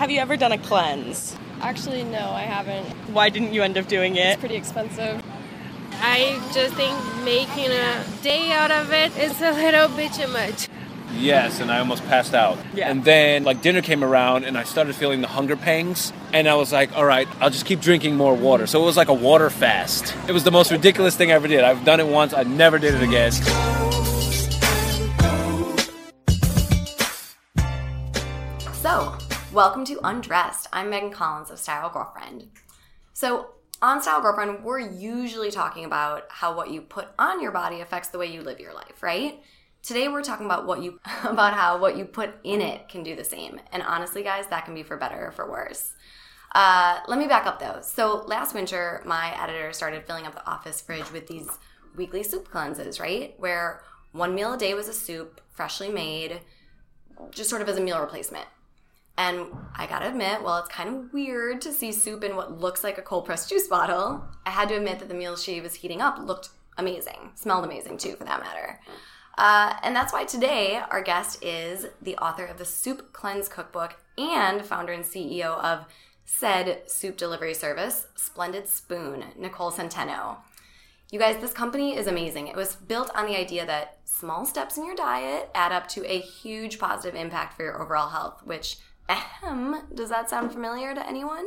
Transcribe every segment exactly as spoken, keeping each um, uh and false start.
have you ever done a cleanse? Actually, no, I haven't. Why didn't you end up doing it? It's pretty expensive. I just think making a day out of it is a little bit too much. Yes, and I almost passed out. Yeah. And then, like, dinner came around, and I started feeling the hunger pangs. And I was like, all right, I'll just keep drinking more water. So it was like a water fast. It was the most ridiculous thing I ever did. I've done it once. I never did it again. So, welcome to Undressed. I'm Megan Collins of Style Girlfriend. So, on Style Girlfriend, we're usually talking about how what you put on your body affects the way you live your life, right? Today we're talking about what you about how what you put in it can do the same. And honestly, guys, that can be for better or for worse. Uh, let me back up though. So last winter, my editor started filling up the office fridge with these weekly soup cleanses, right? Where one meal a day was a soup, freshly made, just sort of as a meal replacement. And I gotta admit, while it's kind of weird to see soup in what looks like a cold pressed juice bottle, I had to admit that the meals she was heating up looked amazing. Smelled amazing too, for that matter. Uh, and that's why today our guest is the author of the Soup Cleanse Cookbook and founder and C E O of said soup delivery service, Splendid Spoon, Nicole Centeno. You guys, this company is amazing. It was built on the idea that small steps in your diet add up to a huge positive impact for your overall health, which, ahem, does that sound familiar to anyone?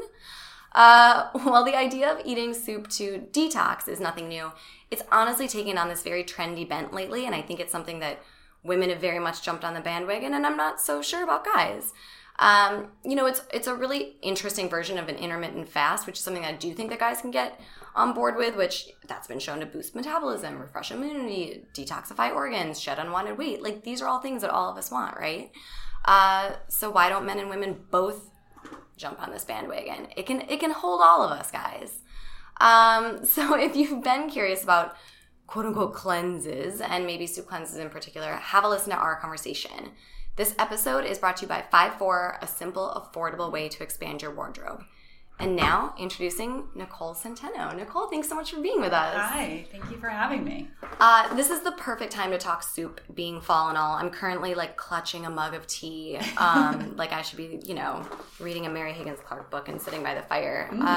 Uh, well, the idea of eating soup to detox is nothing new. It's honestly taken on this very trendy bent lately, and I think it's something that women have very much jumped on the bandwagon, and I'm not so sure about guys. Um, you know, it's it's a really interesting version of an intermittent fast, which is something I do think that guys can get on board with, which that's been shown to boost metabolism, refresh immunity, detoxify organs, shed unwanted weight. Like, these are all things that all of us want, right? Uh, so why don't men and women both jump on this bandwagon? It can it can hold all of us, guys. Um, so if you've been curious about quote-unquote cleanses, and maybe soup cleanses in particular, have a listen to our conversation. This episode is brought to you by five four, a simple, affordable way to expand your wardrobe. And now, introducing Nicole Centeno. Nicole, thanks so much for being with us. Hi, thank you for having me. Uh, this is the perfect time to talk soup, being fall and all. I'm currently, like, clutching a mug of tea. Um, like I should be, you know, reading a Mary Higgins Clark book and sitting by the fire. Mm.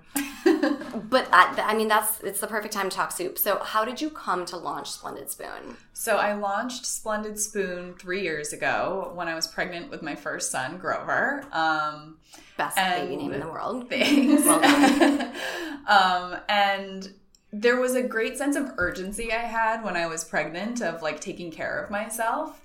Um, but, I, I mean, that's it's the perfect time to talk soup. So how did you come to launch Splendid Spoon? So I launched Splendid Spoon three years ago when I was pregnant with my first son, Grover. Um, Best baby name in the world. Thanks. Well done. um, and there was a great sense of urgency I had when I was pregnant of, like, taking care of myself.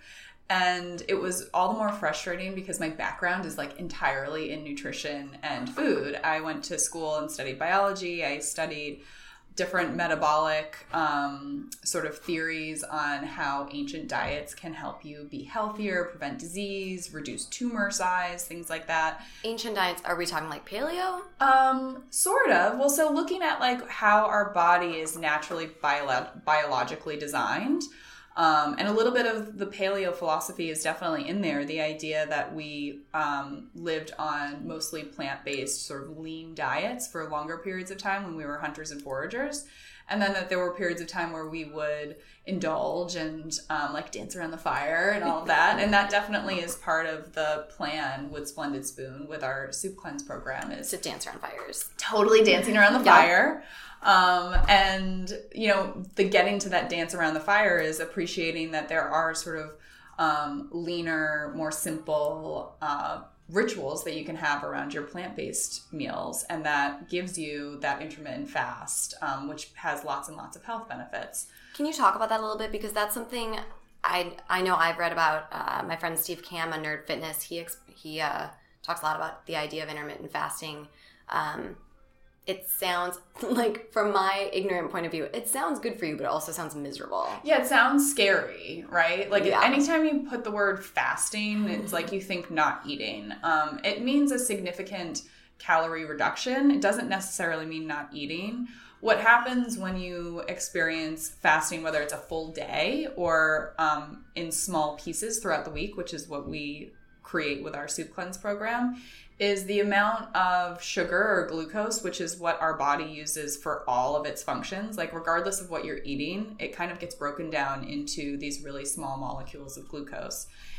And it was all the more frustrating because my background is, like, entirely in nutrition and food. I went to school and studied biology. I studied different metabolic um, sort of theories on how ancient diets can help you be healthier, prevent disease, reduce tumor size, things like that. Ancient diets, are we talking like paleo? Um, sort of. Well, so looking at, like, how our body is naturally bio- biologically designed. Um, and a little bit of the paleo philosophy is definitely in there. The idea that we um, lived on mostly plant-based sort of lean diets for longer periods of time when we were hunters and foragers. And then that there were periods of time where we would indulge and um, like dance around the fire and all of that. And that definitely is part of the plan with Splendid Spoon, with our Soup Cleanse program, is to dance around fires. Totally dancing around the yeah. fire. Um, and, you know, the getting to that dance around the fire is appreciating that there are sort of um, leaner, more simple uh, rituals that you can have around your plant-based meals. And that gives you that intermittent fast, um, which has lots and lots of health benefits. Can you talk about that a little bit? Because that's something I I know I've read about. Uh, my friend Steve Kam on Nerd Fitness, he, he uh, talks a lot about the idea of intermittent fasting. Um It sounds like, from my ignorant point of view, it sounds good for you, but it also sounds miserable. Yeah, it sounds scary, right? Like, yeah. anytime you put the word fasting, it's like you think not eating. Um, it means a significant calorie reduction. It doesn't necessarily mean not eating. What happens when you experience fasting, whether it's a full day or um, in small pieces throughout the week, which is what we create with our Soup Cleanse program, is the amount of sugar or glucose, which is what our body uses for all of its functions. Like, regardless of what you're eating, it kind of gets broken down into these really small molecules of glucose.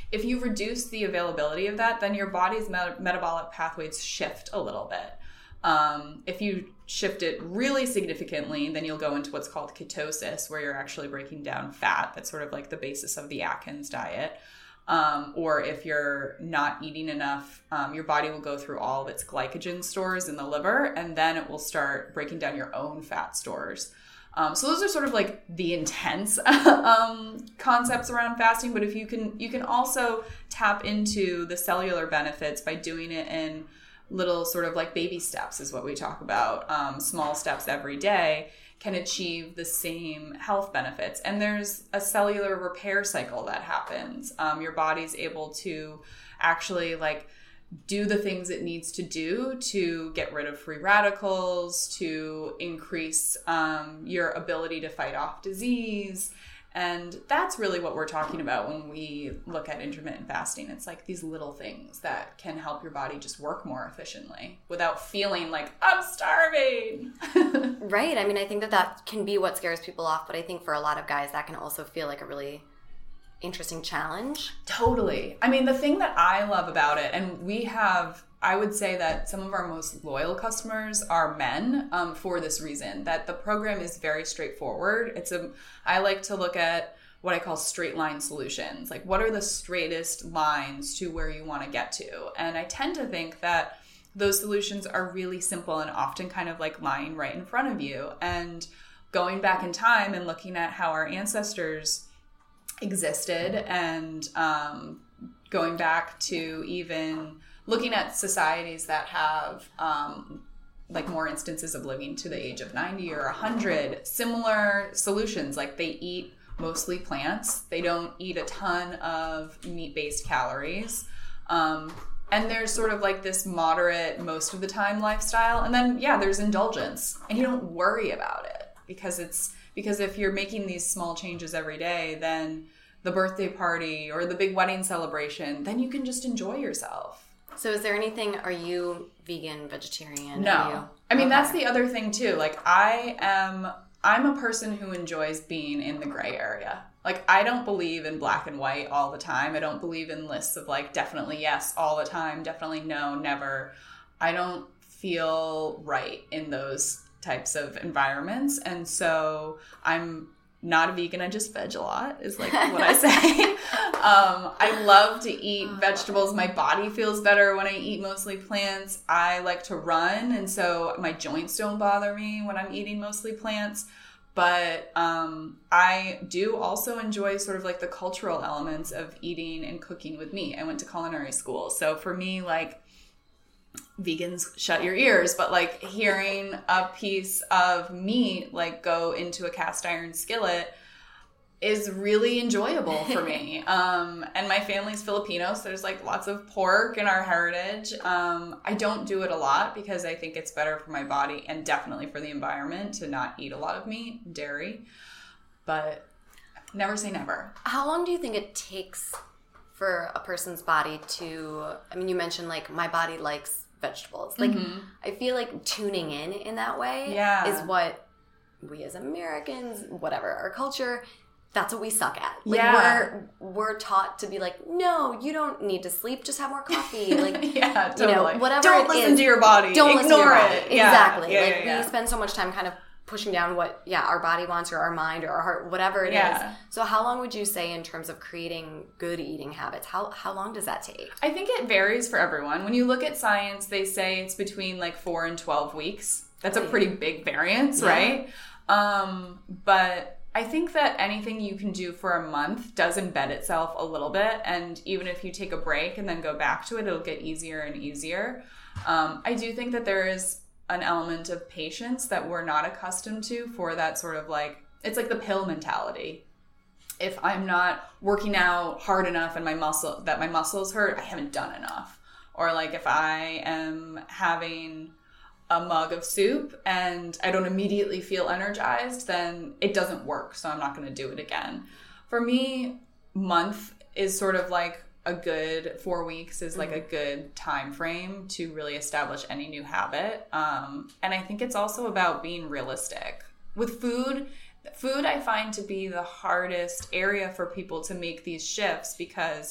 if you reduce the availability of that, then your body's met- metabolic pathways shift a little bit. Um, if you shift it really significantly, then you'll go into what's called ketosis, where you're actually breaking down fat. That's sort of like the basis of the Atkins diet. Um, or if you're not eating enough, um, your body will go through all of its glycogen stores in the liver, and then it will start breaking down your own fat stores. Um, so those are sort of like the intense um, concepts around fasting. But if you can, you can also tap into the cellular benefits by doing it in little sort of like baby steps, is what we talk about. Um, small steps every day can achieve the same health benefits. And there's a cellular repair cycle that happens. Um, your body's able to actually like do the things it needs to do to get rid of free radicals, to increase um, your ability to fight off disease. And that's really what we're talking about when we look at intermittent fasting. It's like these little things that can help your body just work more efficiently without feeling like, I'm starving. Right. I mean, I think that that can be what scares people off, but I think for a lot of guys that can also feel like a really interesting challenge. Totally. I mean, the thing that I love about it, and we have, I would say that some of our most loyal customers are men um, for this reason, that the program is very straightforward. It's a, I like to look at what I call straight line solutions. Like, what are the straightest lines to where you want to get to? And I tend to think that those solutions are really simple and often kind of like lying right in front of you. And going back in time and looking at how our ancestors existed, and um, going back to even looking at societies that have um, like more instances of living to the age of ninety or one hundred, similar solutions. Like, they eat mostly plants. They don't eat a ton of meat-based calories. Um, and there's sort of like this moderate, most of the time lifestyle. And then, yeah, there's indulgence. And you don't worry about it because it's Because if you're making these small changes every day, then the birthday party or the big wedding celebration, then you can just enjoy yourself. So is there anything, are you vegan, vegetarian? No. Are you, I mean, okay. That's the other thing too. Like, I am, I'm a person who enjoys being in the gray area. Like, I don't believe in black and white all the time. I don't believe in lists of like, definitely yes all the time, definitely no, never. I don't feel right in those types of environments, and so I'm not a vegan. I just veg a lot is like what I say. um, I love to eat vegetables. My body feels better when I eat mostly plants. I like to run, and so my joints don't bother me when I'm eating mostly plants. But um, I do also enjoy sort of like the cultural elements of eating and cooking with meat. I went to culinary school, so for me, like, vegans, shut your ears, but like hearing a piece of meat like go into a cast iron skillet is really enjoyable for me. Um, and my family's Filipino, so there's like lots of pork in our heritage. Um, I don't do it a lot because I think it's better for my body and definitely for the environment to not eat a lot of meat, dairy, but never say never. How long do you think it takes for a person's body to, I mean, you mentioned like my body likes vegetables. Like, mm-hmm. I feel like tuning in in that way yeah. is what we as Americans, whatever, our culture, that's what we suck at. Like, yeah. we're we're taught to be like, no, you don't need to sleep, just have more coffee. Like, yeah, totally. You know, whatever Don't it listen is, to your body. Don't Ignore listen to your body. it. Yeah. Exactly. Yeah, like, yeah, yeah. we spend so much time kind of pushing down what, yeah, our body wants, or our mind, or our heart, whatever it yeah. is. So how long would you say in terms of creating good eating habits? How how long does that take? I think it varies for everyone. When you look at science, they say it's between like four and twelve weeks. That's a pretty big variance, yeah. right? Um, but I think that anything you can do for a month does embed itself a little bit. And even if you take a break and then go back to it, it'll get easier and easier. Um, I do think that there is an element of patience that we're not accustomed to for that sort of like, it's like the pill mentality. If I'm not working out hard enough and my muscle, that my muscles hurt, I haven't done enough. Or like if I am having a mug of soup and I don't immediately feel energized, then it doesn't work. So I'm not going to do it again. For me, month is sort of like a good four weeks is like a good time frame to really establish any new habit. Um, and I think it's also about being realistic. With food, food I find to be the hardest area for people to make these shifts, because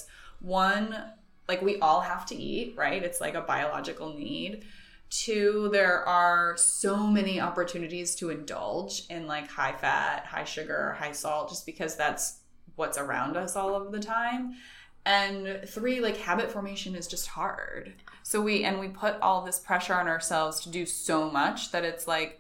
one, like we all have to eat, right? It's like a biological need. Two, there are so many opportunities to indulge in like high fat, high sugar, high salt, just because that's what's around us all of the time. And three, like habit formation is just hard. So we, and we put all this pressure on ourselves to do so much that it's like,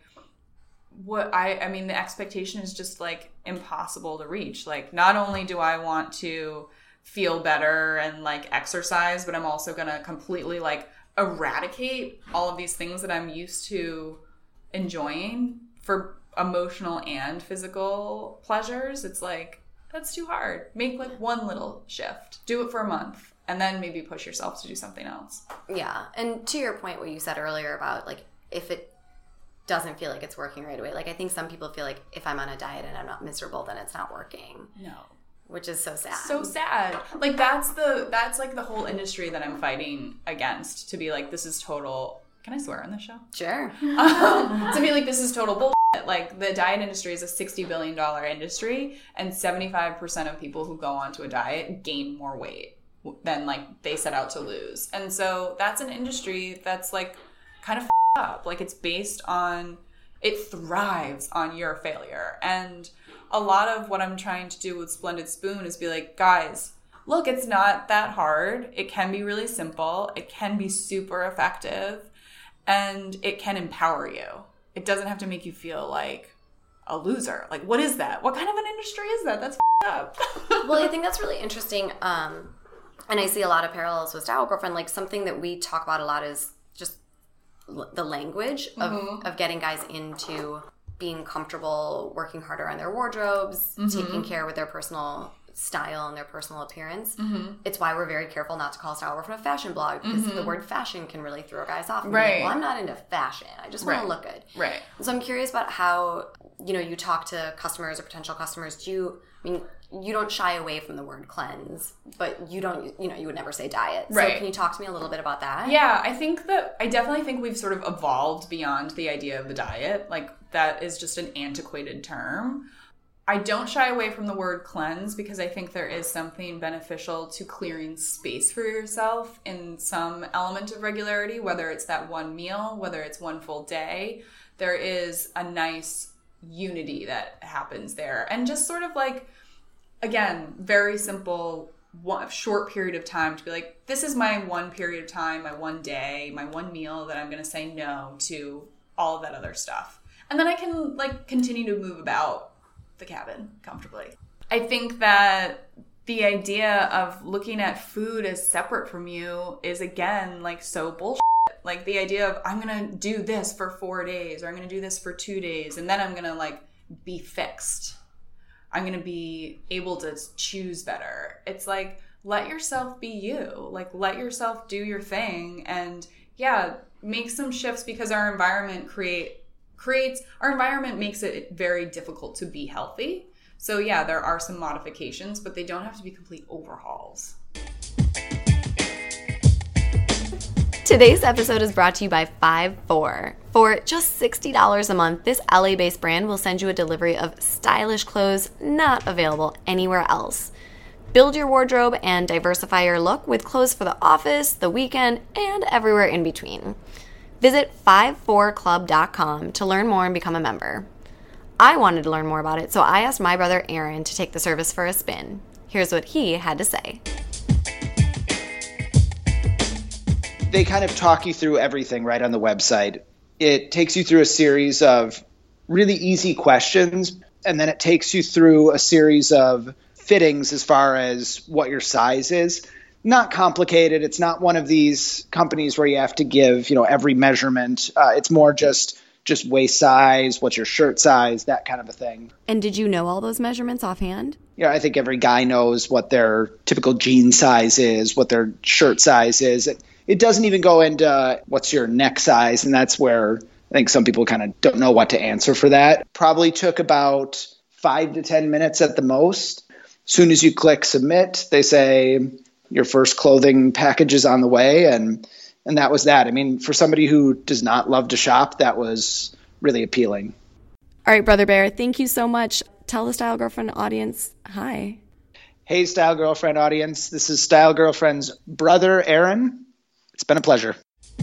what I, I mean, the expectation is just like impossible to reach. Like, not only do I want to feel better and like exercise, but I'm also going to completely like eradicate all of these things that I'm used to enjoying for emotional and physical pleasures. It's like, that's too hard. Make like one little shift. Do it for a month and then maybe push yourself to do something else. Yeah. And to your point, what you said earlier about like, if it doesn't feel like it's working right away. Like, I think some people feel like if I'm on a diet and I'm not miserable, then it's not working. No. Which is so sad. So sad. Like, that's the, that's like the whole industry that I'm fighting against, to be like, this is total, can I swear on this show? Sure. Um, to be like, this is total bullshit. Like, the diet industry is a sixty billion dollars industry, and seventy-five percent of people who go onto a diet gain more weight than like they set out to lose. And so that's an industry that's like kind of up. Like, it's based on, it thrives on your failure. And a lot of what I'm trying to do with Splendid Spoon is be like, guys, look, it's not that hard. It can be really simple. It can be super effective, and it can empower you. It doesn't have to make you feel like a loser. Like, what is that? What kind of an industry is that? That's up. Well, I think that's really interesting. Um, and I see a lot of parallels with Style Girlfriend. Like, something that we talk about a lot is just the language of, mm-hmm. of getting guys into being comfortable, working harder on their wardrobes, mm-hmm. taking care with their personal style and their personal appearance. Mm-hmm. It's why we're very careful not to call Style Girlfriend a fashion blog, because mm-hmm. the word fashion can really throw guys off. And right. Like, well, I'm not into fashion. I just want right. to look good. Right. So I'm curious about how, you know, you talk to customers or potential customers. Do you, I mean, you don't shy away from the word cleanse, but you don't, you know, you would never say diet. So right. can you talk to me a little bit about that? Yeah, I think that, I definitely think we've sort of evolved beyond the idea of the diet. Like, that is just an antiquated term. I don't shy away from the word cleanse, because I think there is something beneficial to clearing space for yourself in some element of regularity, whether it's that one meal, whether it's one full day. There is a nice unity that happens there. And just sort of like, again, very simple, one, short period of time to be like, this is my one period of time, my one day, my one meal that I'm going to say no to all of that other stuff. And then I can like continue to move about the cabin comfortably. I think that the idea of looking at food as separate from you is, again, like so bullshit. Like, the idea of, I'm going to do this for four days or I'm going to do this for two days and then I'm going to like be fixed. I'm going to be able to choose better. It's like, let yourself be you. Like, let yourself do your thing. And yeah, make some shifts, because our environment create creates, our environment makes it very difficult to be healthy. So yeah, there are some modifications, but they don't have to be complete overhauls. Today's episode is brought to you by five four. For just sixty dollars a month, this L A-based brand will send you a delivery of stylish clothes not available anywhere else. Build your wardrobe and diversify your look with clothes for the office, the weekend, and everywhere in between. Visit five four club dot com to learn more and become a member. I wanted to learn more about it, so I asked my brother Aaron to take the service for a spin. Here's what he had to say. They kind of talk you through everything right on the website. It takes you through a series of really easy questions, and then it takes you through a series of fittings as far as what your size is. Not complicated. It's not one of these companies where you have to give, you know, every measurement. Uh, it's more just just waist size, what's your shirt size, that kind of a thing. And did you know all those measurements offhand? Yeah, I think every guy knows what their typical jean size is, what their shirt size is. It, it doesn't even go into uh, what's your neck size, and that's where I think some people kind of don't know what to answer for that. Probably took about five to ten minutes at the most. As soon as you click submit, they say your first clothing package is on the way, and and that was that. I mean, for somebody who does not love to shop, that was really appealing. All right, Brother Bear, thank you so much. Tell the Style Girlfriend audience hi. Hey, Style Girlfriend audience. This is Style Girlfriend's brother, Aaron. It's been a pleasure.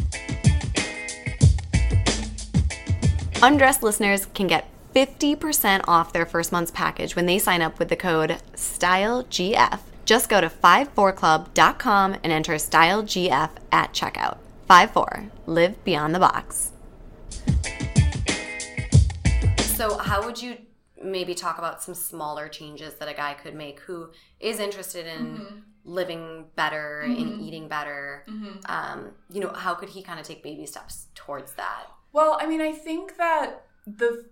Undressed listeners can get fifty percent off their first month's package when they sign up with the code StyleGF. Just go to five four club dot com and enter StyleGF at checkout. five four. Live beyond the box. So how would you maybe talk about some smaller changes that a guy could make who is interested in mm-hmm. living better, mm-hmm. in eating better? Mm-hmm. Um, you know, how could he kind of take baby steps towards that? Well, I mean, I think that the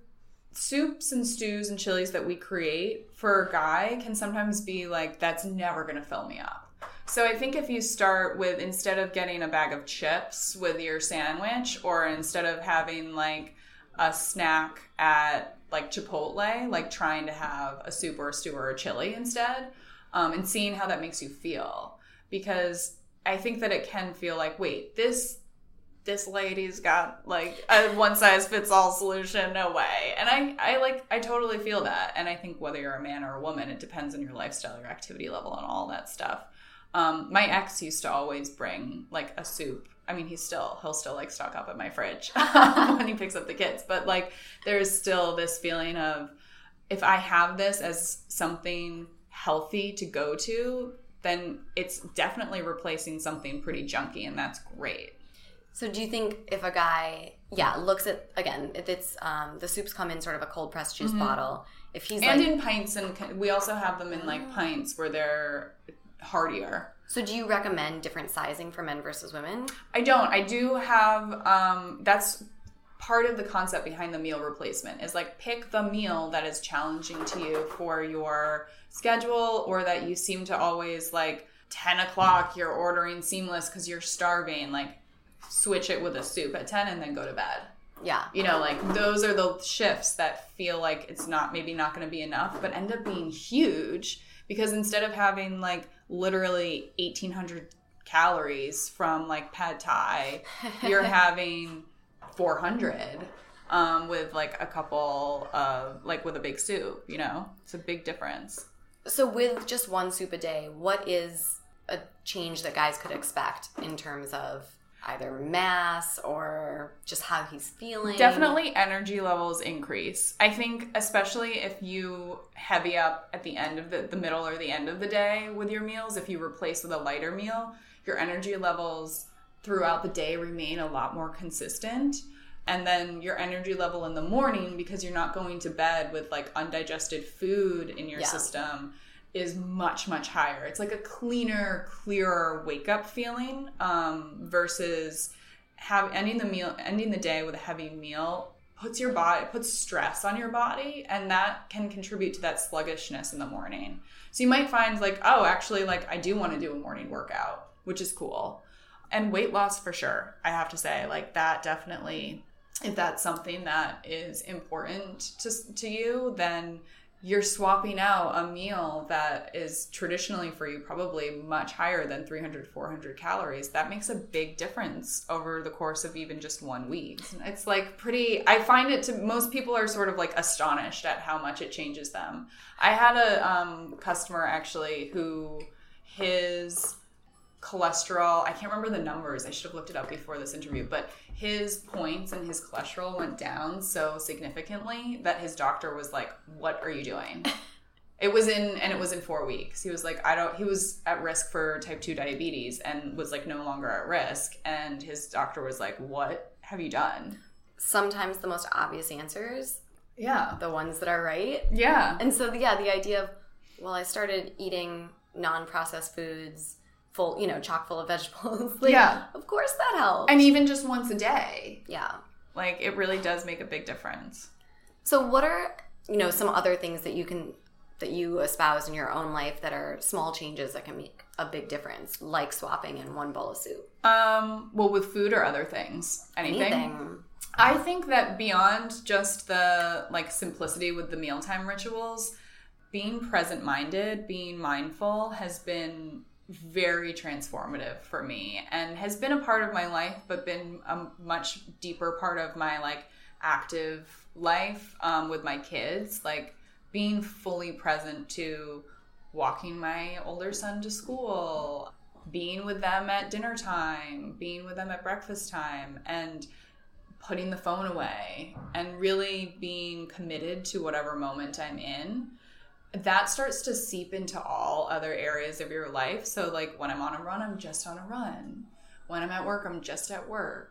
soups and stews and chilies that we create for a guy can sometimes be like, that's never going to fill me up. So I think if you start with, instead of getting a bag of chips with your sandwich, or instead of having like a snack at like Chipotle, like trying to have a soup or a stew or a chili instead, um, and seeing how that makes you feel. Because I think that it can feel like, wait, this this lady's got like a one size fits all solution, no way. And I, I like, I totally feel that. And I think whether you're a man or a woman, it depends on your lifestyle, your activity level, and all that stuff. Um, my ex used to always bring like a soup. I mean, he's still, he'll still like stock up at my fridge when he picks up the kids. But like, there's still this feeling of, if I have this as something healthy to go to, then it's definitely replacing something pretty junky, and that's great. So do you think if a guy, yeah, looks at, again, if it's, um, the soups come in sort of a cold pressed juice mm-hmm. bottle, if he's and like... in pints, and we also have them in like pints where they're heartier. So do you recommend different sizing for men versus women? I don't. I do have, um, that's part of the concept behind the meal replacement, is like pick the meal that is challenging to you for your schedule, or that you seem to always like ten o'clock you're ordering seamless because you're starving. Like switch it with a soup at ten and then go to bed. Yeah. You know, like those are the shifts that feel like it's not, maybe not going to be enough, but end up being huge, because instead of having like literally eighteen hundred calories from like pad thai, you're having four hundred um, with like a couple of, like with a big soup, you know? It's a big difference. So with just one soup a day, what is a change that guys could expect in terms of either mass or just how he's feeling? Definitely energy levels increase. I think especially if you heavy up at the end of the, the middle or the end of the day with your meals, if you replace with a lighter meal, your energy levels throughout the day remain a lot more consistent. And then your energy level in the morning, because you're not going to bed with like undigested food in your yeah. system, is much, much higher. It's like a cleaner, clearer wake up feeling, um, versus have ending the meal, ending the day with a heavy meal puts your body, puts stress on your body, and that can contribute to that sluggishness in the morning. So you might find like, oh, actually, like I do want to do a morning workout, which is cool. And weight loss for sure. I have to say, like that definitely, if that's something that is important to to you, then you're swapping out a meal that is traditionally for you probably much higher than three hundred, four hundred calories. That makes a big difference over the course of even just one week. It's like pretty, I find it to, most people are sort of like astonished at how much it changes them. I had a um, customer actually who his cholesterol, I can't remember the numbers, I should have looked it up before this interview, but his points and his cholesterol went down so significantly that his doctor was like, what are you doing? It was in, and it was in four weeks. He was like, I don't, he was at risk for type two diabetes and was like no longer at risk. And his doctor was like, what have you done? Sometimes the most obvious answers. Yeah. The ones that are right. Yeah. And so, yeah, the idea of, well, I started eating non-processed foods, full, you know, chock full of vegetables. Like, yeah. Of course that helps. And even just once a day. Yeah. Like, it really does make a big difference. So what are, you know, some other things that you can, that you espouse in your own life that are small changes that can make a big difference, like swapping in one bowl of soup? Um, well, with food or other things? Anything? Anything. I think that beyond just the, like, simplicity with the mealtime rituals, being present-minded, being mindful has been very transformative for me and has been a part of my life, but been a much deeper part of my, like, active life um, with my kids. Like, being fully present to walking my older son to school, being with them at dinner time, being with them at breakfast time, and putting the phone away and really being committed to whatever moment I'm in, that starts to seep into all other areas of your life. So like when I'm on a run, I'm just on a run. When I'm at work, I'm just at work.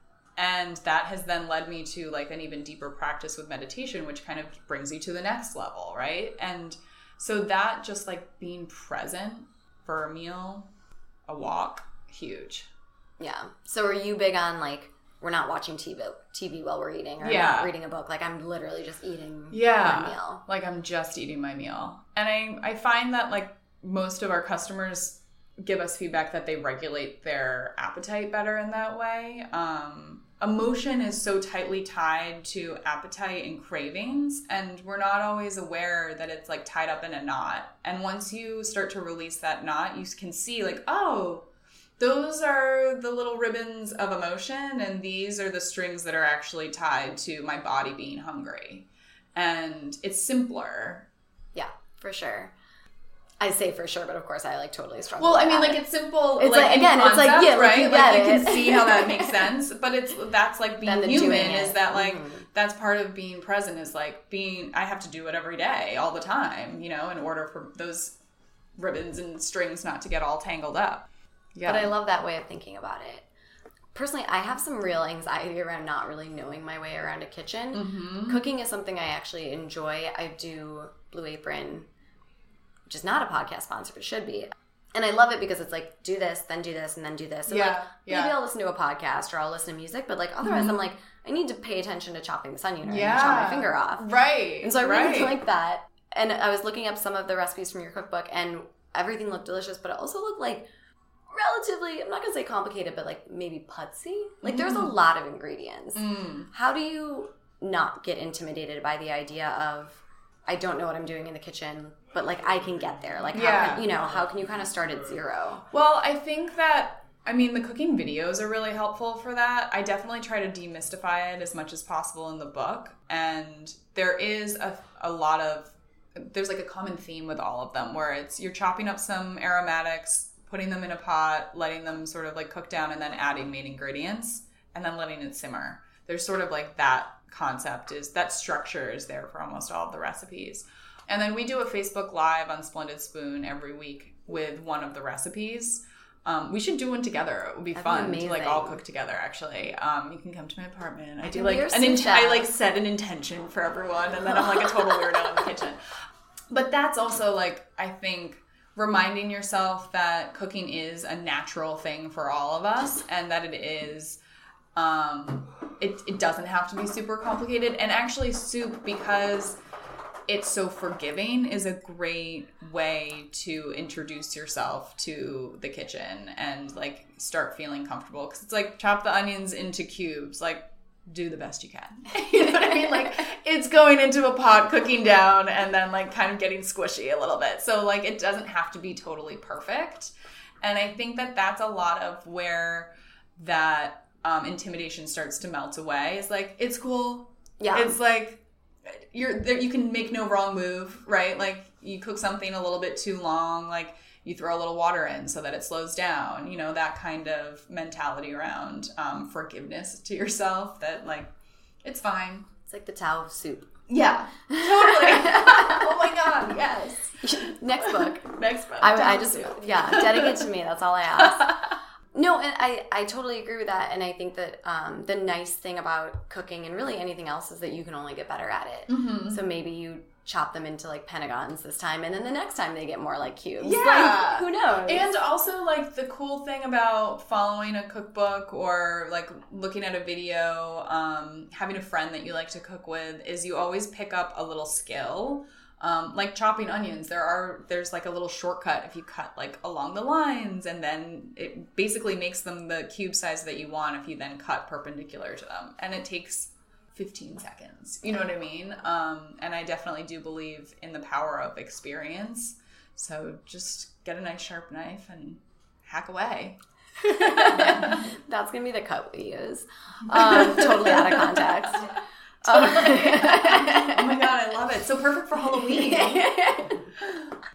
And that has then led me to like an even deeper practice with meditation, which kind of brings you to the next level, right? And so that just like being present for a meal, a walk, huge. Yeah. So are you big on like, we're not watching T V, T V while we're eating, or yeah. I'm not reading a book. Like I'm literally just eating yeah. my meal. Like I'm just eating my meal. And I, I find that like most of our customers give us feedback that they regulate their appetite better in that way. Um, emotion is so tightly tied to appetite and cravings, and we're not always aware that it's like tied up in a knot. And once you start to release that knot, you can see like, oh, those are the little ribbons of emotion, and these are the strings that are actually tied to my body being hungry. And it's simpler. Yeah, for sure. I say for sure, but of course I like totally struggle. Well, with I mean, that. like it's simple. It's like, like, in again, concept, it's like, yeah, like, right? you Like get you it. can see how that makes sense, but it's that's like being Then the human. doing Is it. that like Mhm. that's part of being present? Is like being. I have to do it every day, all the time, you know, in order for those ribbons and strings not to get all tangled up. Yeah, But I love that way of thinking about it. Personally, I have some real anxiety around not really knowing my way around a kitchen. Mm-hmm. Cooking is something I actually enjoy. I do Blue Apron, which is not a podcast sponsor, but should be. And I love it because it's like, do this, then do this, and then do this. And Yeah, like, maybe yeah. I'll listen to a podcast or I'll listen to music, but like otherwise Mm-hmm. I'm like, I need to pay attention to chopping this onion or Yeah. I need to chop my finger off. Right. And so I really right. like that. And I was looking up some of the recipes from your cookbook, and everything looked delicious, but it also looked like relatively, I'm not going to say complicated, but like maybe putsy. Like there's a lot of ingredients. Mm. How do you not get intimidated by the idea of, I don't know what I'm doing in the kitchen, but like I can get there? Like, how Yeah. can, you know, how can you kind of start at zero? Well, I think that, I mean, the cooking videos are really helpful for that. I definitely try to demystify it as much as possible in the book. And there is a, a lot of, there's like a common theme with all of them where it's, you're chopping up some aromatics, putting them in a pot, letting them sort of like cook down, and then adding main ingredients, and then letting it simmer. There's sort of like that concept is, that structure is there for almost all of the recipes. And then we do a Facebook Live on Splendid Spoon every week with one of the recipes. Um, we should do one together. It would be That'd fun be to like amazing. all cook together. Actually, um, you can come to my apartment. I do can like be your an sous in- chef. I like set an intention for everyone, and then I'm like a total weirdo in the kitchen. But that's also like, I think, reminding yourself that cooking is a natural thing for all of us, and that it is. Um, it it doesn't have to be super complicated, and actually, soup, because it's so forgiving, is a great way to introduce yourself to the kitchen and like start feeling comfortable, because it's like chop the onions into cubes, like do the best you can. You know what I mean? Like it's going into a pot, cooking down, and then like kind of getting squishy a little bit. So like it doesn't have to be totally perfect. And I think that that's a lot of where that um, intimidation starts to melt away. It's like, it's cool. Yeah. It's like, you're there, you can make no wrong move, right? Like you cook something a little bit too long, like you throw a little water in so that it slows down, you know, that kind of mentality around um, forgiveness to yourself, that like, it's fine. It's like the Tao of soup. Yeah, totally. Oh my God, yes. Next book. Next book. I, I Tao just, soup. yeah, dedicate to me. That's all I ask. No, and I, I totally agree with that. And I think that um, the nice thing about cooking and really anything else is that you can only get better at it. Mm-hmm. So maybe you chop them into like pentagons this time, and then the next time they get more like cubes. Yeah. Like, who knows? And also, like, the cool thing about following a cookbook or, like, looking at a video, um, having a friend that you like to cook with, is you always pick up a little skill. Um, like chopping onions, there are there's like a little shortcut if you cut like along the lines, and then it basically makes them the cube size that you want if you then cut perpendicular to them. And it takes fifteen seconds. You know what I mean? Um, and I definitely do believe in the power of experience. So just get a nice sharp knife and hack away. That's going to be the cut we use. Um, totally out of context. Oh my God, I love it. So perfect for Halloween.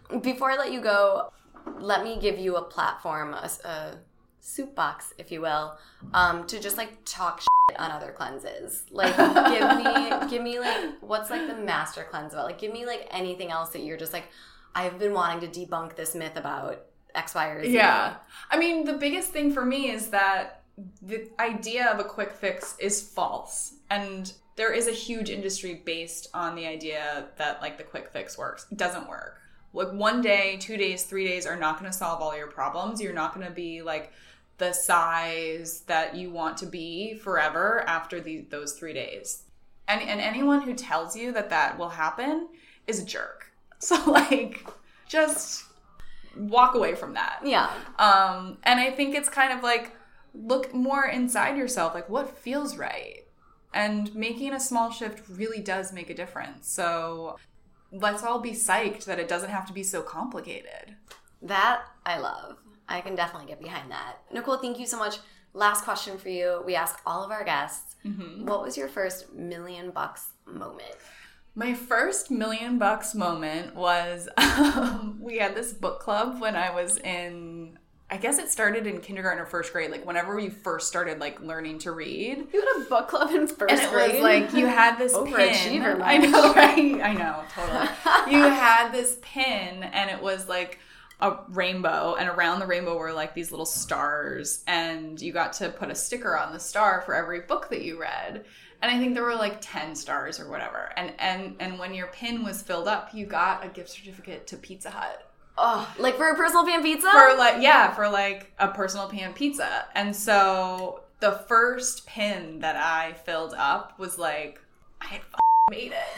Before I let you go, let me give you a platform, a, a soup box, if you will, um, to just like talk shit on other cleanses. Like, give me, give me like, what's like the master cleanse about? Like, give me like anything else that you're just like, I've been wanting to debunk this myth about X, Y, or Z. Yeah. I mean, the biggest thing for me is that the idea of a quick fix is false. And there is a huge industry based on the idea that like the quick fix works. It doesn't work. Like one day, two days, three days are not going to solve all your problems. You're not going to be like the size that you want to be forever after the, those three days. And, and anyone who tells you that that will happen is a jerk. So like, just walk away from that. Yeah. Um, and I think it's kind of like, look more inside yourself, like what feels right. And making a small shift really does make a difference. So let's all be psyched that it doesn't have to be so complicated. That I love. I can definitely get behind that. Nicole, thank you so much. Last question for you. We ask all of our guests, mm-hmm. what was your first million bucks moment? My first million bucks moment was um, we had this book club when I was in, I guess it started in kindergarten or first grade, like whenever you first started like learning to read. You had a book club in first and it grade? was like you had this pin. I know, right? I know, totally. You had this pin and it was like a rainbow, and around the rainbow were like these little stars, and you got to put a sticker on the star for every book that you read. And I think there were like ten stars or whatever. And and and when your pin was filled up, you got a gift certificate to Pizza Hut. Oh, like for a personal pan pizza? For like, yeah, for like a personal pan pizza. And so the first pin that I filled up was like, I had f- made it.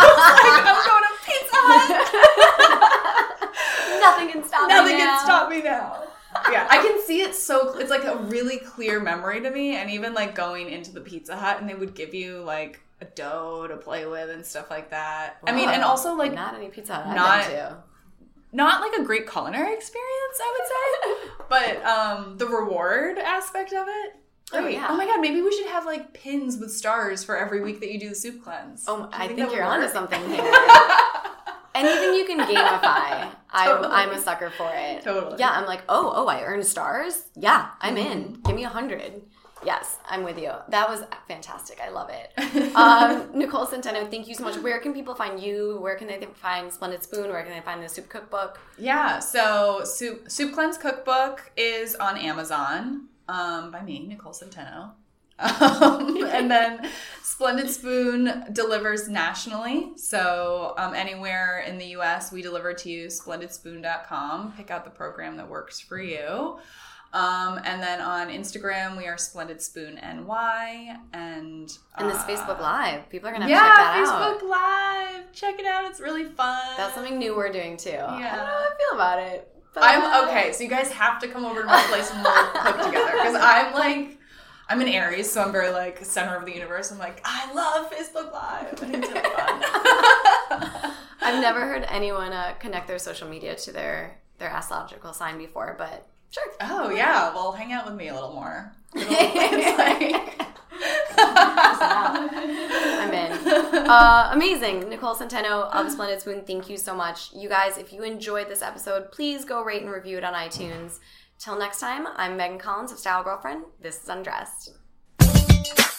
I was like, I'm going to Pizza Hut. Nothing can stop Nothing me now. can stop me now. Yeah, I can see it so, it's like a really clear memory to me. And even like going into the Pizza Hut and they would give you like a dough to play with and stuff like that. Whoa. I mean, and also like. Not any Pizza Hut I've not, been to. Not like a great culinary experience, I would say. But um, the reward aspect of it. Oh, Wait, yeah. Oh my god, maybe we should have like pins with stars for every week that you do the soup cleanse. Oh, I think, think you're work? onto something here. Anything you can gamify, Totally. I'm, I'm a sucker for it. Totally. Yeah, I'm like, oh, oh, I earned stars? Yeah, I'm Mm-hmm. in. Give me a hundred. Yes, I'm with you. That was fantastic. I love it. Um, Nicole Centeno, thank you so much. Where can people find you? Where can they find Splendid Spoon? Where can they find the Soup Cookbook? Yeah, so Soup, soup Cleanse Cookbook is on Amazon um, by me, Nicole Centeno. Um, and then Splendid Spoon delivers nationally. So um, anywhere in the U S, we deliver to you, splendid spoon dot com. Pick out the program that works for you. Um, and then on Instagram, we are Splendid Spoon N Y. And, uh, And this Facebook Live. People are going to yeah, have to check that out. Facebook Live. Check it out. It's really fun. That's something new we're doing too. Yeah. I don't know how I feel about it. But... I'm okay. So you guys have to come over to my place and we'll cook together. Because I'm like, I'm an Aries, so I'm very like center of the universe. I'm like, I love Facebook Live. And it's really fun. I've never heard anyone uh, connect their social media to their, their astrological sign before, but sure. Oh, yeah. Well, hang out with me a little more. It's like... I'm in. Uh, amazing. Nicole Centeno of Splendid Spoon, thank you so much. You guys, if you enjoyed this episode, please go rate and review it on iTunes. Till next time, I'm Megan Collins of Style Girlfriend. This is Undressed.